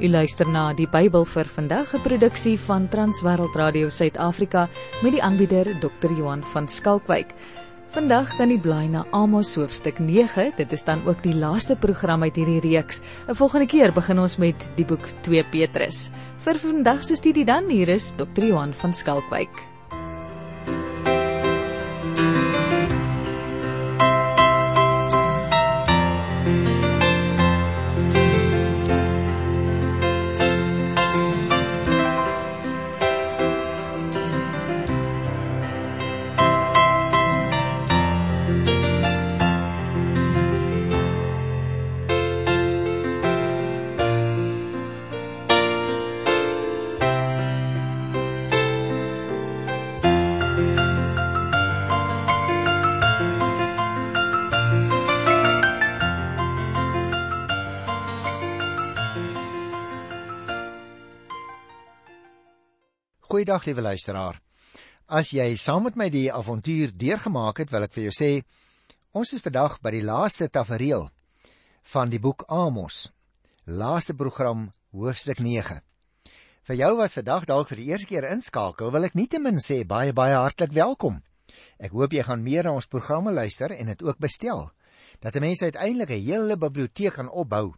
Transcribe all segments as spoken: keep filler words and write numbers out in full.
U luister na die Bybel vir vandag, 'n produksie van Transwêreld Radio Suid-Afrika met die aanbieder dokter Johan van Skalkwyk. Vandag kan u blaai na Amos hoofstuk nege, dit is dan ook die laaste program uit hierdie reeks. 'n Volgende keer begin ons met die boek twee Petrus. Vir vandag se studie dan, hier is dokter Johan van Skalkwyk. Goeiedag, liewe luisteraar. As jy saam met my die avontuur deurgemaak het, wil ek vir jou sê, ons is vandag by die laaste tafereel van die boek Amos, laaste program, hoofstuk nege. Vir jou wat vandag dalk vir die eerste keer inskakel, wil ek nietemin sê, baie, baie hartlik welkom. Ek hoop jy gaan meer na ons programme luister en het ook bestel, dat 'n mens uiteindelik 'n hele biblioteek kan opbou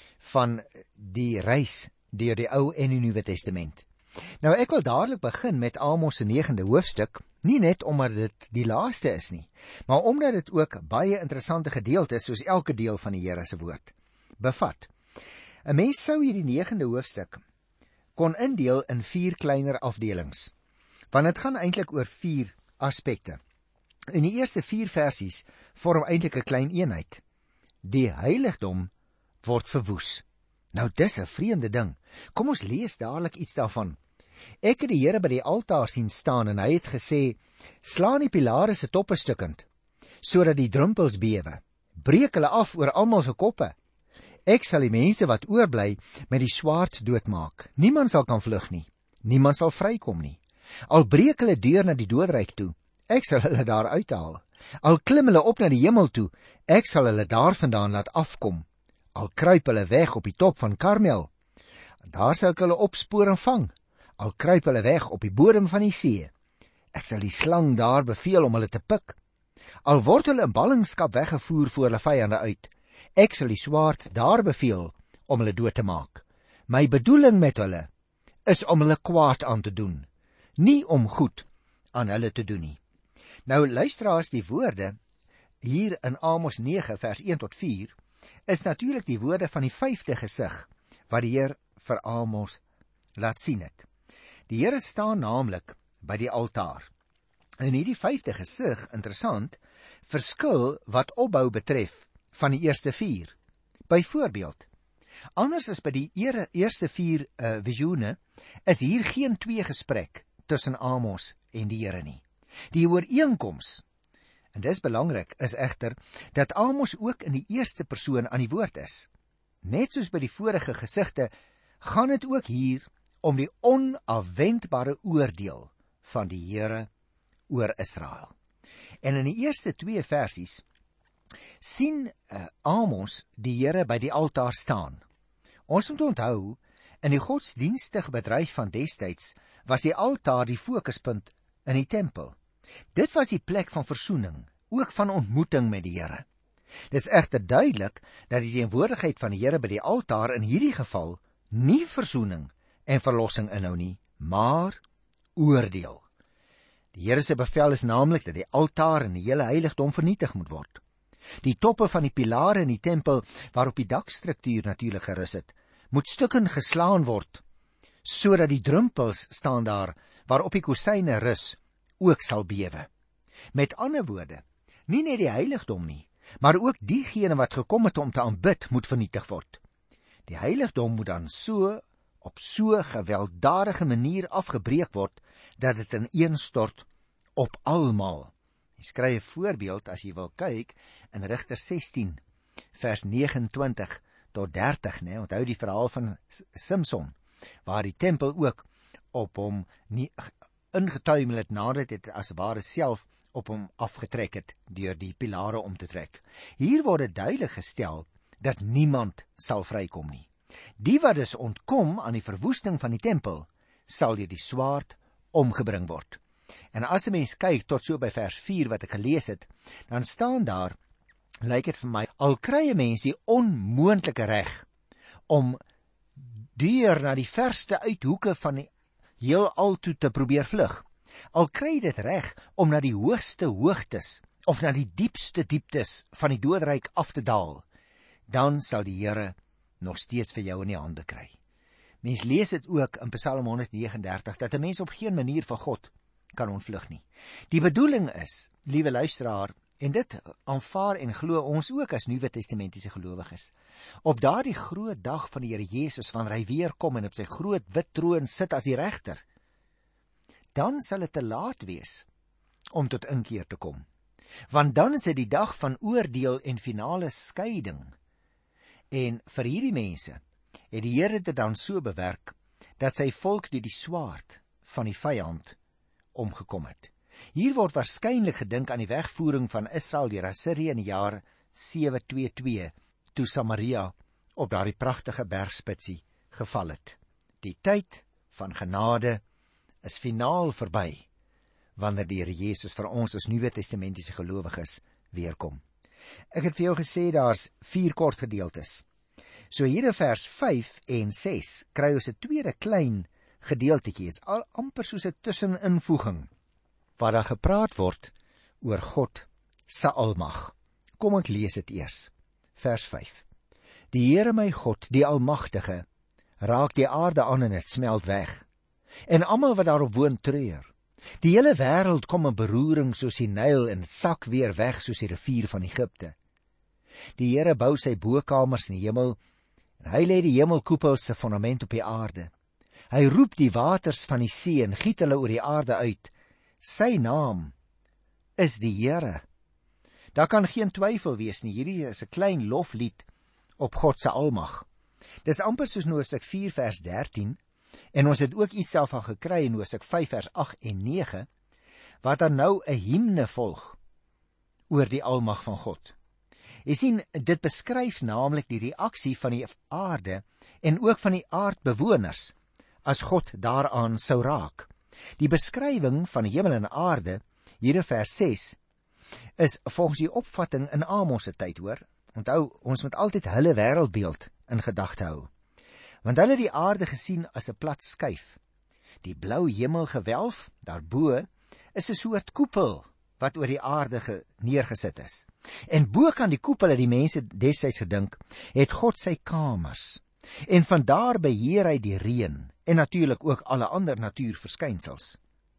van die reis deur die Ou en die Nuwe Testament. Nou, ek wil dadelik begin met Amos se negende hoofstuk, nie net omdat dit die laaste is nie, maar omdat dit ook baie interessante gedeeltes, soos elke deel van die Here se woord, bevat. 'n Mens sou hierdie negende hoofstuk kon indeel in vier kleiner afdelings, want dit gaan eintlik oor vier aspekte. In die eerste vier versies vorm eintlik 'n klein eenheid. Die heiligdom word verwoes. Nou, dis 'n vreemde ding. Kom ons lees dadelik iets daarvan. Ek het die Here by die altaar sien staan en hy het gesê, slaan die pilare se toppe stukkend, sodat die drumpels bewe. Breek hulle af oor almal se koppe. Ek sal die mense wat oorbly met die swaard doodmaak. Niemand sal kan vlug nie. Niemand sal vrykom nie. Al breek hulle deur na die doodryk toe, ek sal hulle daar uithaal. Al klim hulle op na die hemel toe, ek sal hulle daar vandaan laat afkom. Al kruip hulle weg op die top van Karmel, daar sal ek hulle opspoor en vang. Al kruip hulle weg op die bodem van die see, ek sal die slang daar beveel om hulle te pik. Al word hulle in ballingskap weggevoer voor hulle vyande uit, ek sal die swaard daar beveel om hulle dood te maak. My bedoeling met hulle is om hulle kwaad aan te doen, nie om goed aan hulle te doen nie. Nou, luisteraars, die woorde hier in Amos nege vers een tot vier is natuurlik die woorde van die vyfde gesig wat die Heer vir Amos laat sien het. Die Here staan naamlik by die altaar. En hierdie vyfde gesig, interessant, verskil wat opbou betref van die eerste vier. Byvoorbeeld, anders as by die ere, eerste vier uh, visioene, is hier geen twee gesprek tussen Amos en die Here nie. Die ooreenkoms, en dis belangrik, is egter dat Amos ook in die eerste persoon aan die woord is. Net soos by die vorige gesigte, gaan dit ook hier om die onafwendbare oordeel van die Here oor Israel. En in die eerste twee versies sien uh, Amos die Here by die altaar staan. Ons moet onthou, in die godsdienstige bedryf van destyds was die altaar die fokuspunt in die tempel. Dit was die plek van versoening, ook van ontmoeting met die Here. Dis egter duidelik dat die teenwoordigheid van die Here by die altaar in hierdie geval nie versoening en verlossing inhou nie, maar oordeel. Die Here se bevel is naamlik dat die altaar en die hele heiligdom vernietig moet word. Die toppe van die pilare in die tempel, waarop die dakstruktuur natuurlik gerus het, moet stukken geslaan word, sodat die drumpels staan daar, waarop die kosyne rus, ook sal bewe. Met ander woorde, nie net die heiligdom nie, maar ook diegene wat gekom het om te aanbid, moet vernietig word. Die heiligdom moet dan so, op so gewelddadige manier afgebreek word, dat dit ineenstort op almal. Jy skryf 'n voorbeeld, as jy wil kyk, in Rigter sestien, vers negenentwintig tot dertig, né? Onthou die verhaal van Simson, waar die tempel ook op hom nie ingetuimel het, nadat dit as ware self op hom afgetrek het, deur die pilare om te trek. Hier word dit duidelik gestel, dat niemand sal vrykom nie. Die wat dus ontkom aan die verwoesting van die tempel, sal deur die swaard omgebring word. En as 'n mens kyk tot so by vers vier wat ek gelees het, dan staan daar, lyk dit vir my, al kry 'n mens die onmoontlike reg om deur na die verste uithoeke van die heelal toe te probeer vlug, al kry dit reg om na die hoogste hoogtes of na die diepste dieptes van die doodryk af te daal, dan sal die Here nog steeds vir jou in die hande kry. Mens lees dit ook in Psalm honderd vyf nege, dat 'n mens op geen manier van God kan ontvlug nie. Die bedoeling is, liewe luisteraar, en dit aanvaar en glo ons ook as Nuwe Testamentiese gelowiges, op daardie groot dag van die Here Jesus, wanneer hy weer kom en op sy groot wit troon sit as die regter, dan sal dit te laat wees om tot inkeer te kom. Want dan is dit die dag van oordeel en finale skeiding. En vir hierdie mense het die Here dit dan so bewerk, dat sy volk deur die swaard van die vyand omgekom het. Hier word waarskynlik gedink aan die wegvoering van Israel deur Assirië in die jaar sewe twee twee, toe Samaria op daardie pragtige bergspitsie geval het. Die tyd van genade is finaal verby, wanneer die Here Jesus vir ons as Nuwe Testamentiese gelowiges weerkom. Ek het vir jou gesê, daar's vier kort gedeeltes. So hier in vers vyf en ses kry ons 'n tweede klein gedeeltetjie, is al amper soos 'n tusseninvoeging, waar daar gepraat word oor God se almag. Kom ek lees dit eers. Vers vyf. Die Here my God, die Almagtige, raak die aarde aan en dit smelt weg, en almal wat daarop woon treur. Die hele wêreld kom in beroering soos die Nyl en dit sak weer weg soos die rivier van Egipte. Die Here bou sy bokamers in die hemel, en hy lê die hemelkoepels se fondament op die aarde. Hy roep die waters van die see en giet hulle oor die aarde uit. Sy naam is die Here. Daar kan geen twyfel wees nie, hierdie is 'n klein loflied op God se almag. Dis amper soos in Hosea vier vers dertien, en ons het ook iets daarvan gekry in Hosea vyf vers agt en nege, wat dan nou 'n himne volg oor die almag van God. Jy sien, dit beskryf naamlik die reaksie van die aarde en ook van die aardbewoners as God daaraan sou raak. Die beskrywing van hemel en aarde, hier in vers ses, is volgens die opvatting in Amos se tyd, hoor. Onthou, ons moet altyd hulle wêreldbeeld in gedagte hou. Want hulle het die aarde gesien as 'n plat skyf. Die blou hemelgewelf daarbo is 'n soort koepel wat oor die aarde neergesit is. En bo kan die koepel, het die mense destyds gedink, het God sy kamers. En vandaar beheer hy die reën en natuurlik ook alle ander natuurverskynsels.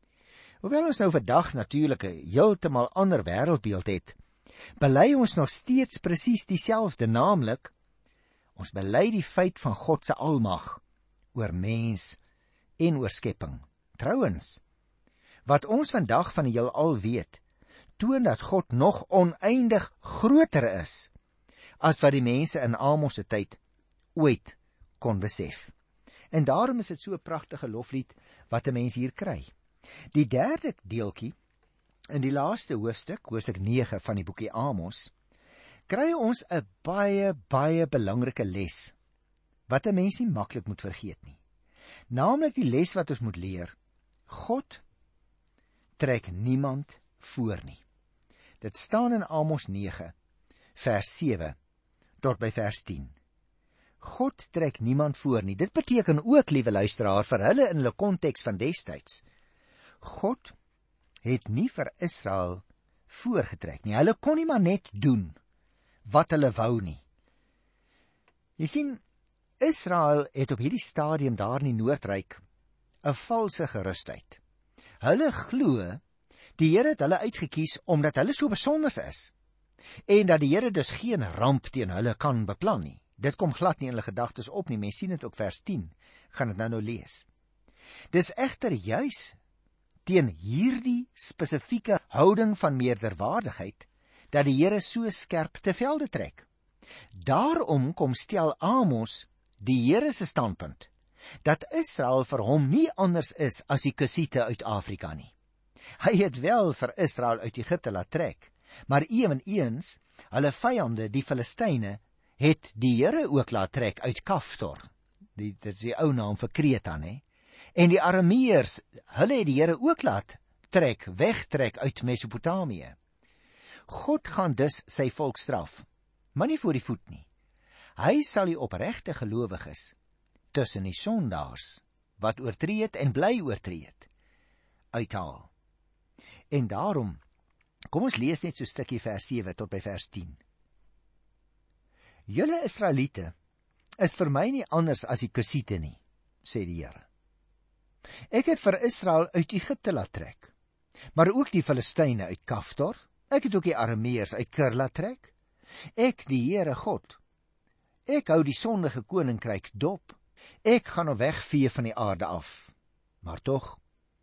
Hoewel ons nou vandag natuurlik 'n heeltemal ander wêreldbeeld het, bely ons nog steeds presies dieselfde, naamlik ons bely die feit van God se almag oor mens en oor skepping. Trouwens, wat ons vandag van die heelal weet, toon dat God nog oneindig groter is as wat die mense in Amos se tyd ooit kon besef. En daarom is dit so 'n pragtige loflied wat 'n mens hier kry. Die derde deeltjie in die laaste hoofstuk, hoofstuk nege van die boekie Amos, kry ons 'n baie, baie belangrike les, wat 'n mens nie maklik moet vergeet nie. Naamlik die les wat ons moet leer: God trek niemand voor nie. Dit staan in Amos nege, vers sewe, tot by vers tien. God trek niemand voor nie. Dit beteken ook, liewe luisteraar, vir hulle in hulle konteks van destyds, God het nie vir Israel voorgetrek nie. Hulle kon nie maar net doen wat hulle wou nie. Jy sien, Israel het op hierdie stadium daar in die Noordryk 'n valse gerusheid. Hulle glo die Here het hulle uitgekies omdat hulle so besonders is, en dat die Here dus geen ramp teen hulle kan beplan nie. Dit kom glad nie in hulle gedagtes op nie. Mens sien dit ook vers tien, gaan dit nou nou lees. Dis egter juis teen hierdie spesifieke houding van meerderwaardigheid dat die Here so skerp te velde trek. Daarom kom stel Amos die Here se standpunt, dat Israel vir hom nie anders is as die Kusiete uit Afrika nie. Hy het wel vir Israel uit Egipte laat trek, maar eweneens hulle vyande, die Filistyne, het die Here ook laat trek uit Kaftor. Die, dit is die ou naam vir Kreta, hè? En die Arameërs, hulle het die Here ook laat trek, wegtrek uit Mesopotamië. God gaan dus sy volk straf, maar nie voor die voet nie. Hy sal die opregte gelowiges tussen die sondaars, wat oortree het en bly oortree het, uithaal. En daarom, kom ons lees net so 'n stukkie vers sewe tot by vers tien. Julle Israeliete is vir my nie anders as die Kusiete nie, sê die Here. Ek het vir Israel uit Egipte laat trek, maar ook die Filistyne uit Kaftor. Ek het ook die Arameërs uit Kir laat trek. Ek, die Here God, ek hou die sondige koninkryk dop. Ek gaan hom wegvee van die aarde af. Maar tog,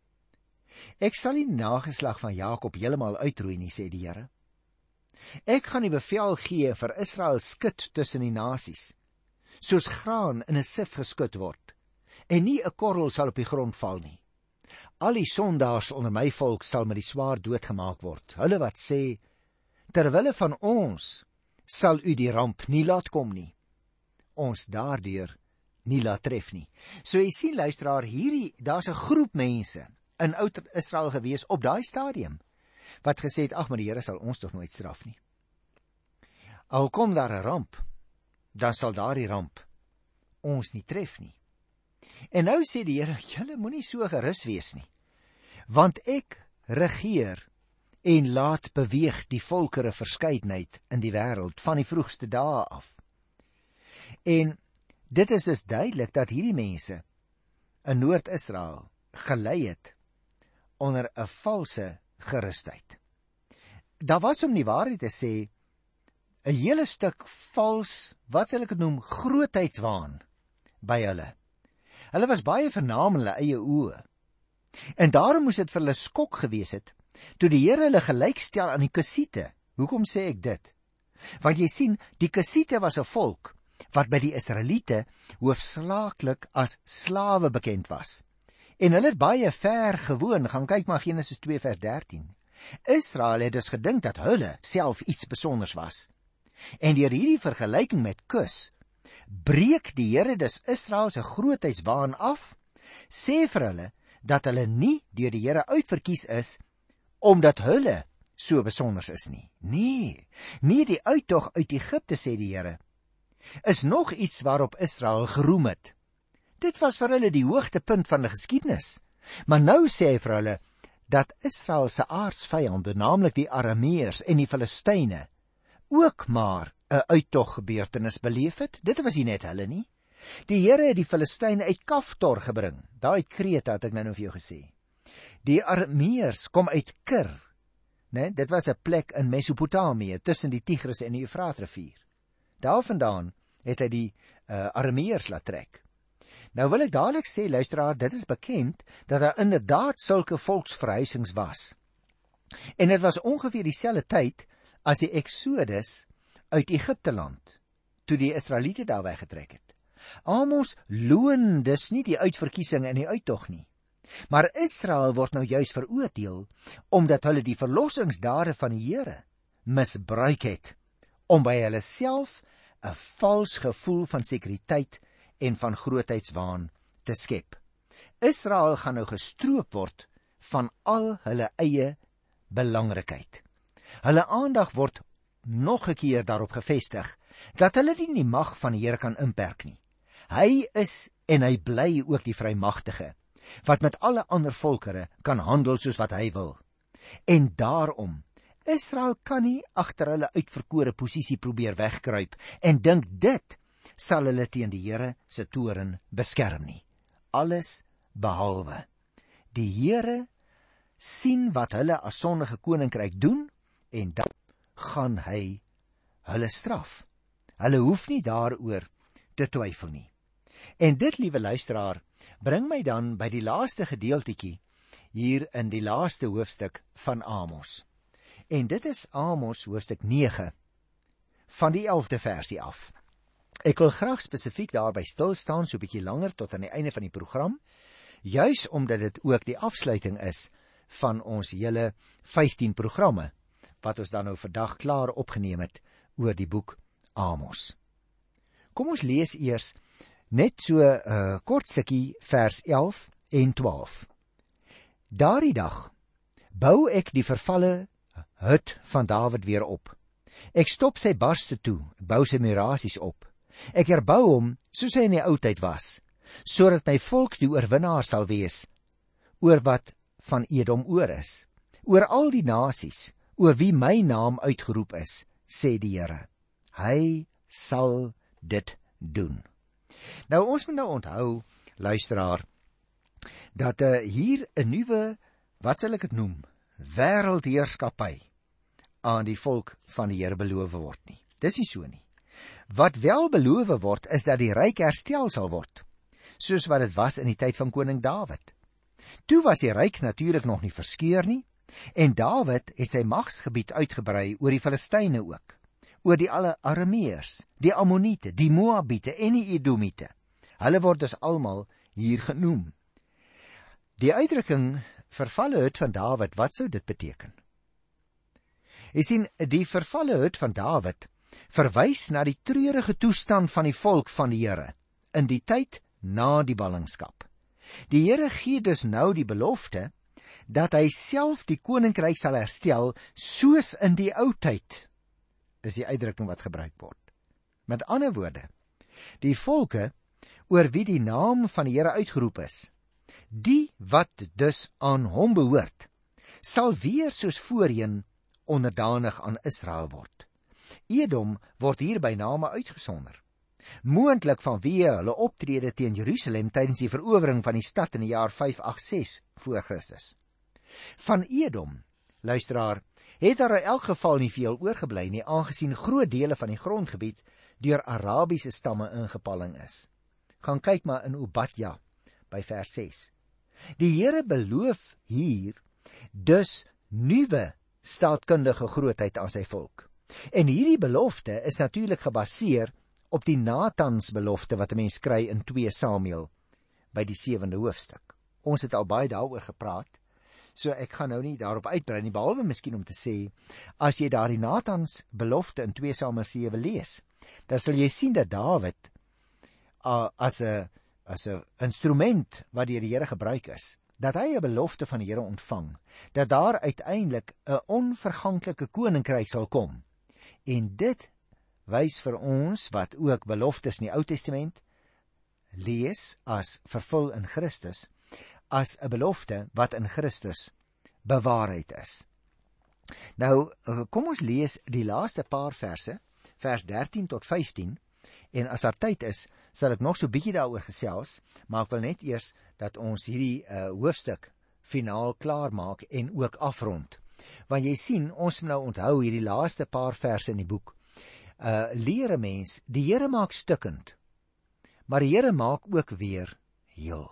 ek sal die nageslag van Jakob heeltemal uitroei nie, sê die Here. Ek gaan die bevel gee vir Israel skud tussen die nasies, soos graan in 'n sif geskud word, en nie 'n korrel sal op die grond val nie. Al die sondaars onder my volk sal met die swaard doodgemaak word. Hulle wat sê, terwille van ons sal u die ramp nie laat kom nie, ons daardeur nie laat tref nie. So jy sien, luisteraar, hierdie, daar's 'n groep mense in oud Israel gewees op daai stadium, wat gesê het, ag, maar die Here sal ons tog nooit straf nie. Al kom daar 'n ramp, dan sal daardie ramp ons nie tref nie. En nou sê die Here, julle moenie so gerus wees nie, want ek regeer en laat beweeg die volkere verskeidenheid in die wêreld van die vroegste dae af. En dit is dus duidelik dat hierdie mense in Noord-Israel gelei het onder 'n valse gerusheid. Daar was, om die waarheid te sê, 'n hele stuk vals, wat sal ek dit noem, grootheidswaan by hulle. Hulle was baie vernaam in hulle eie oë. En daarom moes dit vir hulle skok gewees het, toe die Here hulle gelykstel aan die Kusiete. Hoekom sê ek dit? Want jy sien, die Kusiete was 'n volk wat by die Israeliete hoofsaaklik as slawe bekend was. En hulle het baie ver gewoon, gaan kyk maar Genesis twee vers dertien. Israel het dus gedink dat hulle self iets besonders was. En deur hierdie vergelyking met Kus, breek die Here dus Israel se grootheidswaan af, sê vir hulle dat hulle nie deur die Here uitverkies is, omdat hulle so besonders is nie. Nee, nie die uittog uit Egipte, sê die Here, is nog iets waarop Israel geroem het. Dit was vir hulle die hoogtepunt van die geskiedenis. Maar nou sê hy vir hulle dat Israel se aardsvyande, naamlik die Arameërs en die Filistyne, ook maar 'n uittog gebeurtenis beleef het. Dit was nie net hulle nie. Die Here het die Filistyne uit Kaftor gebring. Daar uit Kreta het ek nou nou vir jou gesê. Die Arameërs kom uit Kir. Nee, dit was 'n plek in Mesopotamië tussen die Tigris en die Eufraatrivier. Daarvandaan het hy die uh, Arameërs laat trek. Nou wil ek dadelik sê, luisteraar, dit is bekend dat daar inderdaad sulke volksverhuisings was. En dit was ongeveer dieselfde tyd as die Exodus uit Egipte land, toe die Israeliete daar weggetrek het. Amos loon dus nie die uitverkiesing en die uittog nie. Maar Israel word nou juis veroordeel, omdat hulle die verlossingsdade van die Here misbruik het, om by hulle self 'n vals gevoel van sekuriteit en van grootheidswaan te skep. Israel gaan nou gestroop word van al hulle eie belangrikheid. Hulle aandag word nog 'n keer daarop gevestig, dat hulle nie die mag van die Here kan inperk nie. Hy is en hy bly ook die vrymagtige, wat met alle ander volkere kan handel soos wat hy wil. En daarom, Israel kan nie agter hulle uitverkore posisie probeer wegkruip en dink dit sal hulle teen die Here se toorn beskerm nie. Alles behalwe. Die Here sien wat hulle as sondige koninkryk doen, en dan gaan hy hulle straf. Hulle hoef nie daaroor te twyfel nie. En dit, liewe luisteraar, bring my dan by die laaste gedeeltetjie hier in die laaste hoofstuk van Amos. En dit is Amos hoofstuk nege van die elfde versie af. Ek wil graag spesifiek daarby stil staan so 'n bietjie langer tot aan die einde van die program, juis omdat dit ook die afsluiting is van ons hele vyftien programme wat ons dan nou vandag klaar opgeneem het oor die boek Amos. kom ons lees eers net so 'n uh, kort stukkie vers elf en twaalf. Daardie dag bou ek die vervalle hut van Dawid weer op. Ek stop sy barste toe, ek bou sy murasies op. Ek herbou hom soos hy in die ou tyd was, sodat my volk die oorwinnaar sal wees oor wat van Edom oor is, oor al die nasies, oor wie my naam uitgeroep is, sê die Here. Hy sal dit doen. Nou ons moet nou onthou, luisteraar, dat uh, hier 'n nuwe, wat sal ek dit noem, wêreldheerskappy aan die volk van die Here beloof word nie. Dis nie so nie. Wat wel beloof word, is dat die ryk herstel sal word, soos wat dit was in die tyd van koning Dawid. Toe was die ryk natuurlik nog nie verskeur nie, en Dawid het sy magsgebied uitgebrei oor die Filistyne ook, oor die alle Arameërs, die Ammoniete, die Moabiete en die Edomite. Hulle word dus almal hier genoem. Die uitdrukking vervalle hut van Dawid, wat sou dit beteken? Jy sien, die vervalle hut van Dawid verwys na die treurige toestand van die volk van die Here in die tyd na die ballingskap. Die Here gee dus nou die belofte dat hy self die koninkryk sal herstel soos in die ou tyd, is die uitdrukking wat gebruik word. Met ander woorde, die volke oor wie die naam van die Here uitgeroep is, die wat dus aan hom behoort, sal weer soos voorheen onderdanig aan Israel word. Edom word hier by name uitgesonder, moontlik vanweë hulle optrede teen Jerusalem tydens die verowering van die stad in die jaar vyf agt ses voor Christus. Van Edom, luisteraar, het daar in elk geval nie veel oorgebly nie, aangesien groot dele van die grondgebied deur Arabiese stamme ingepalling is. Gaan kyk maar in Obadja by vers ses. Die Here beloof hier dus nuwe staatkundige grootheid aan sy volk. En hierdie belofte is natuurlik gebaseer op die Natans belofte wat 'n mens kry in twee Samuel by die sewende hoofstuk. Ons het al baie daaroor gepraat, so ek gaan nou nie daarop uitbrei nie, behalwe miskien om te sê, as jy daardie Natans belofte in twee Samuel sewe lees, dan sal jy sien dat Dawid uh, as 'n as 'n instrument wat deur die Here gebruik is, dat hy 'n belofte van die Here ontvang, dat daar uiteindelik 'n onverganklike koninkryk sal kom. En dit wys vir ons wat ook beloftes in die Ou Testament lees as vervul in Christus, as 'n belofte wat in Christus bewaarheid is. Nou, kom ons lees die laaste paar verse, vers dertien tot vyftien, en as daar tyd is, sal ek nog so bietjie daaroor gesels, maar ek wil net eers dat ons hierdie uh, hoofstuk finaal klaar maak en ook afrond. Want jy sien, ons moet nou onthou hierdie laaste paar verse in die boek, uh, leer 'n mens, die Here maak stukkend, maar die Here maak ook weer heel.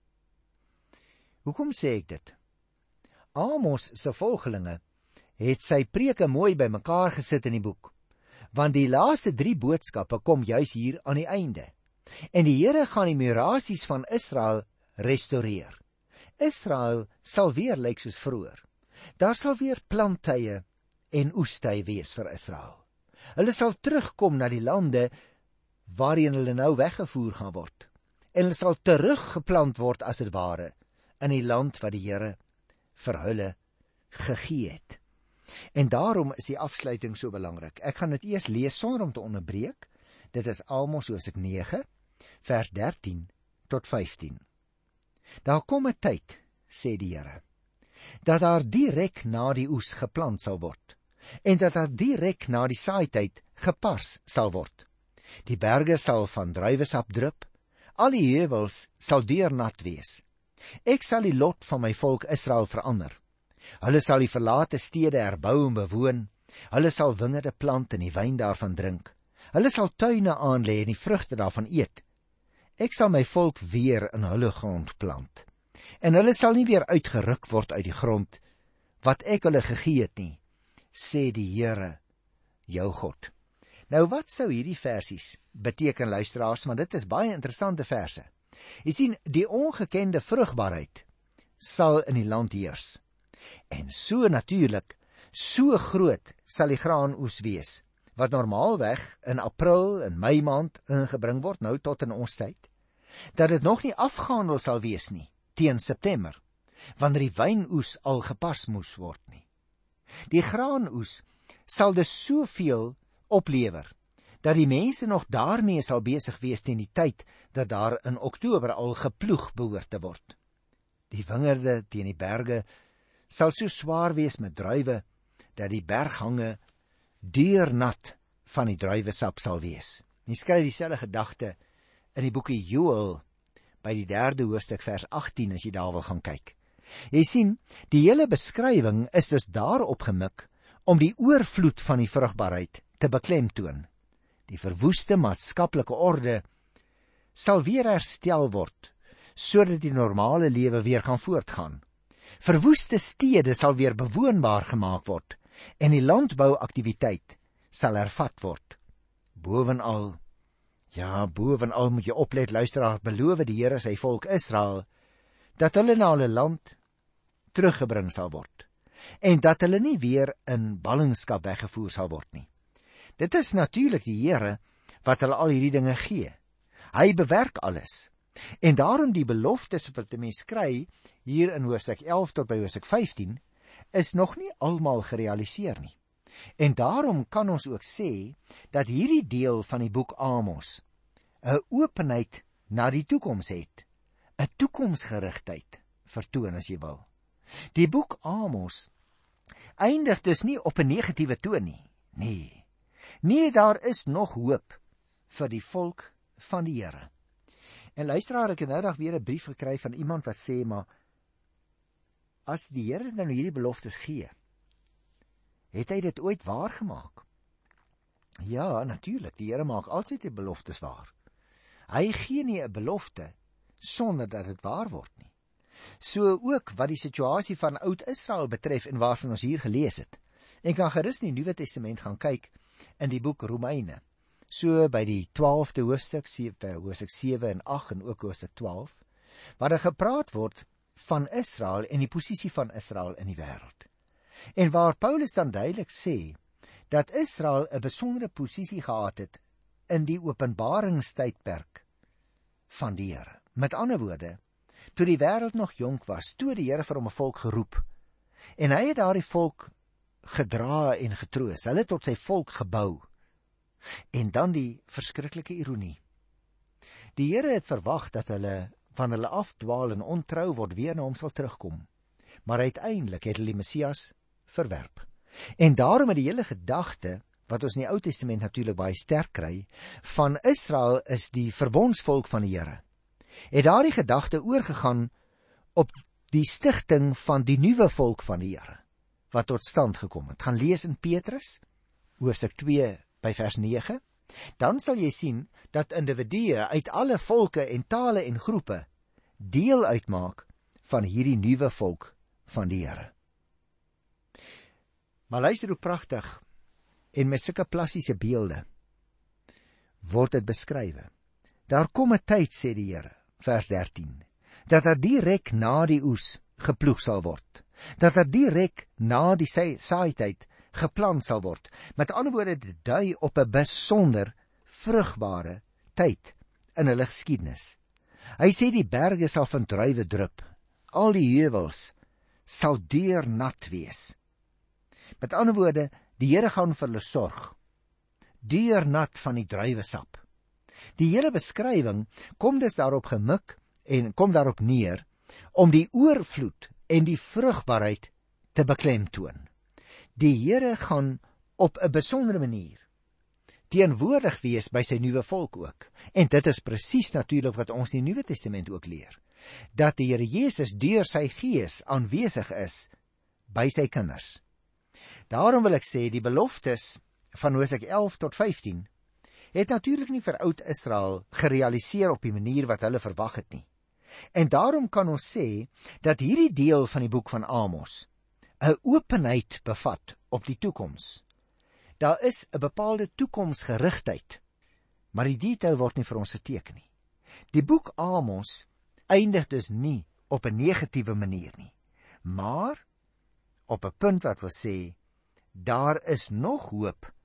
Hoekom sê ek dit? Amos se volgelinge het sy preke mooi bymekaar gesit in die boek, want die laaste drie boodskappe kom juis hier aan die einde. En die Here gaan die murasies van Israel restoreer. Israel sal weer lyk soos vroeër. Daar sal weer planttye en oestye wees vir Israel. Hulle sal terugkom na die lande waarheen hulle nou weggevoer gaan word. En hulle sal teruggeplant word as dit ware in die land wat die Here vir hulle gegee het. En daarom is die afsluiting so belangrik. Ek gaan dit eers lees sonder om te onderbreek. Dit is Amos hoofstuk nege, vers dertien tot vyftien. Daar kom 'n tyd, sê die Here, dat daar direk na die oes geplant sal word, en dat daar direk na die saaityd gepars sal word. Die berge sal van druiwesap drup, al die heuwels sal deurnat wees. Ek sal die lot van my volk Israel verander. Hulle sal die verlate stede herbou en bewoon, hulle sal wingerde plant en die wyn daarvan drink. Hulle sal tuine aanlê en die vrugte daarvan eet. Ek sal my volk weer in hulle grond plant, en hulle sal nie weer uitgeruk word uit die grond, wat ek hulle gegee het nie, sê die Here, jou God. Nou wat sou hierdie versies beteken, luisteraars, want dit is baie interessante verse. Jy sien, die ongekende vrugbaarheid sal in die land heers. En so natuurlik, so groot sal die graanoes wees, wat normaalweg in April en Mei maand ingebring word, nou tot in ons tyd, dat dit nog nie afgehandel sal wees nie, teen September, wanneer die wynoes al gepas moes word nie. Die graanoes sal dus soveel oplewer, dat die mense nog daarmee sal besig wees teen die tyd, dat daar in Oktober al geploeg behoort te word. Die wingerde teen die berge sal so swaar wees met druiwe, dat die berghange deurnat van die druiwesap sal wees. Jy skryf dieselfde gedagte in die boekie Joël, by die derde hoofstuk vers agttien, as jy daar wil gaan kyk. Jy sien, die hele beskrywing is dus daarop gemik, om die oorvloed van die vrugbaarheid te beklemtoon. Die verwoeste maatskaplike orde sal weer herstel word, sodat die normale lewe weer kan voortgaan. Verwoeste stede sal weer bewoonbaar gemaak word, en die landbouaktiwiteit sal hervat word. Bovenal, ja, bovenal moet jy oplet, luisteraar, beloof die Here sy volk Israel, dat hulle na hulle land teruggebring sal word, en dat hulle nie weer in ballingskap weggevoer sal word nie. Dit is natuurlik die Here wat hulle al hierdie dinge gee. Hy bewerk alles. En daarom die beloftes wat 'n mens kry hier in hoofstuk elf tot by hoofstuk vyftien is nog nie almal gerealiseer nie. En daarom kan ons ook sê dat hierdie deel van die boek Amos 'n openheid na die toekoms het, 'n toekomsgerigtheid vertoon as jy wil. Die boek Amos eindig dus nie op 'n negatiewe toon nie. Nee. Nee, daar is nog hoop vir die volk van die Here. En luisteraar, ek het nou dag weer 'n brief gekry van iemand wat sê, maar as die Here nou hierdie beloftes gee, het hy dit ooit waargemaak? Ja, natuurlik, die Here maak altyd die beloftes waar. Hy gee nie 'n belofte sonder dat dit waar word nie. So ook wat die situasie van Oud-Israel betref en waarvan ons hier gelees het. En kan gerus in die Nuwe Testament gaan kyk in die boek Romeine. So by die twaalfde hoofstuk, hoofstuk sewe en agt en ook hoofstuk twaalf, waar er gepraat word van Israel en die posisie van Israel in die wêreld. En waar Paulus dan duidelik sê dat Israel 'n besondere posisie gehad het in die openbaringstydperk van die Here. Met ander woorde, toe die wêreld nog jonk was, toe die Here vir hom 'n volk geroep, en hy het daardie volk gedra en getroos, hulle tot sy volk gebou. En dan die verskriklike ironie. Die Here het verwag dat hulle van hulle afdwaal en ontrou word weer na hom sal terugkom. Maar uiteindelik het hulle die Messias verwerp. En daarom het die hele gedagte, wat ons in die Ou Testament natuurlik baie sterk kry, van Israel is die verbondsvolk van die Here, het daardie gedagte oorgegaan op die stigting van die nuwe volk van die Here, wat tot stand gekom het. Gaan lees in Petrus, hoofstuk twee, by vers nege, dan sal jy sien dat individue uit alle volke en tale en groepe deel uitmaak van hierdie nuwe volk van die Here. Maar luister hoe pragtig en met sulke plastiese beelde word dit beskrywe. Daar kom 'n tyd, sê die Here, vers dertien, dat daar direk na die oes geploeg sal word, dat daar direk na die saaityd geplant sal word. Met ander woorde, dit dui op 'n besonder vrugbare tyd in hulle geskiedenis. Hy sê die berge sal van druiwe drup, al die heuwels sal deurnat wees. Met ander woorde, die Here gaan vir hulle sorg, deurnat van die druiwesap. Die hele beskrywing kom dus daarop gemik en kom daarop neer om die oorvloed en die vrugbaarheid te beklemtoon. Die Here gaan op 'n besondere manier teenwoordig wees by sy nuwe volk ook. En dit is presies natuurlik wat ons in die Nuwe Testament ook leer, dat die Here Jesus deur sy Gees aanwesig is by sy kinders. Daarom wil ek sê, die beloftes van hoofstuk elf tot vyftien het natuurlik nie vir Oud-Israel gerealiseer op die manier wat hulle verwag het nie. En daarom kan ons sê dat hierdie deel van die boek van Amos 'n openheid bevat op die toekoms. Daar is 'n bepaalde toekomsgerigtheid, maar die detail word nie vir ons geteken nie. Die boek Amos eindig dus nie op 'n negatiewe manier nie, maar op 'n punt wat wil sê, daar is nog hoop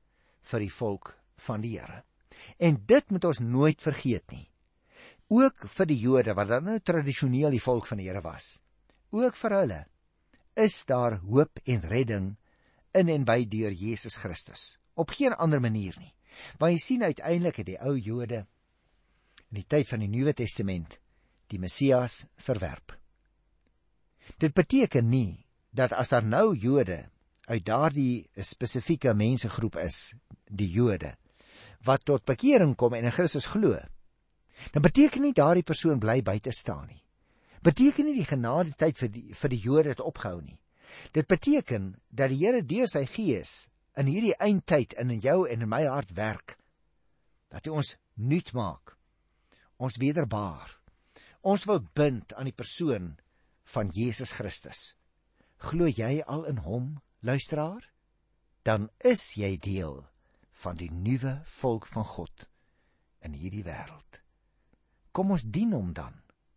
vir die volk van die Here. En dit moet ons nooit vergeet nie. Ook vir die Jode, wat dan nou tradisioneel die volk van die Here was, ook vir hulle, is daar hoop en redding in en by deur Jesus Christus. Op geen ander manier nie. Want jy sien uiteindelik het die ou Jode in die tyd van die Nuwe Testament die Messias verwerp. Dit beteken nie dat as daar nou Jode uit daardie spesifieke mensegroep is, die Jode, wat tot bekering kom en in Christus glo, dan beteken nie daardie persoon bly buite staan nie. Beteken nie die genade tyd vir die, vir die Jode het opgehou nie. Dit beteken dat die Here deur sy Gees in hierdie eindtyd in jou en in my hart werk, dat hy ons nuut maak, ons wederbaar, ons wil bind aan die persoon van Jesus Christus. Glo jy al in hom, luisteraar? Dan is jy deel van die nuwe volk van God in hierdie wêreld. Kom ons dien hom dan.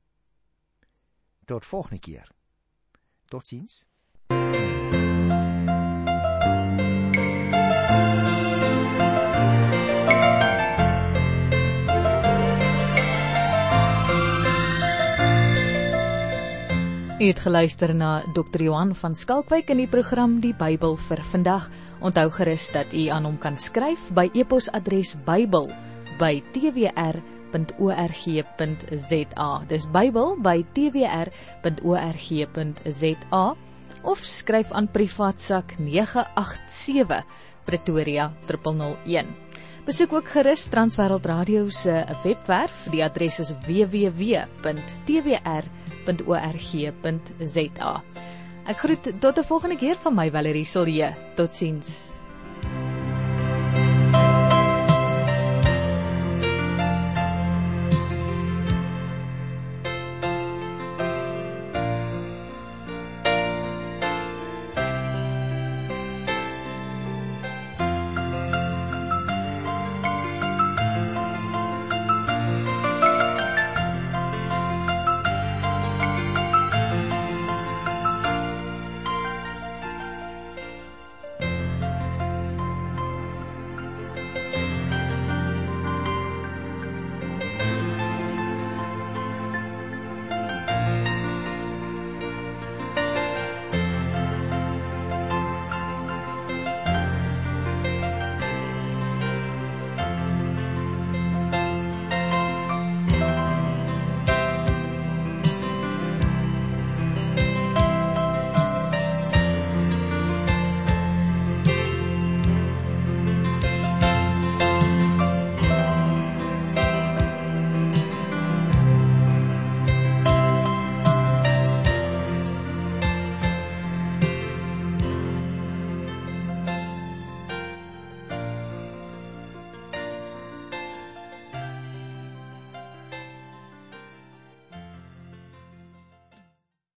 Tot volgende keer. Totsiens. U het geluister na dokter Johan van Skalkwyk in die program Die Bybel vir vandag. Onthou gerus dat u aan hom kan skryf by e-posadres bybel by t w r punt org punt z a. Dis Bybel by t w r punt org punt z a of skryf aan privaatsak nege agt sewe Pretoria nul nul nul een. Besoek ook gerus Transwêreld Radio se webwerf. Die adres is w w w punt t w r punt org punt z a. Ek groet tot 'n volgende keer van my Valerie Silje. Totsiens.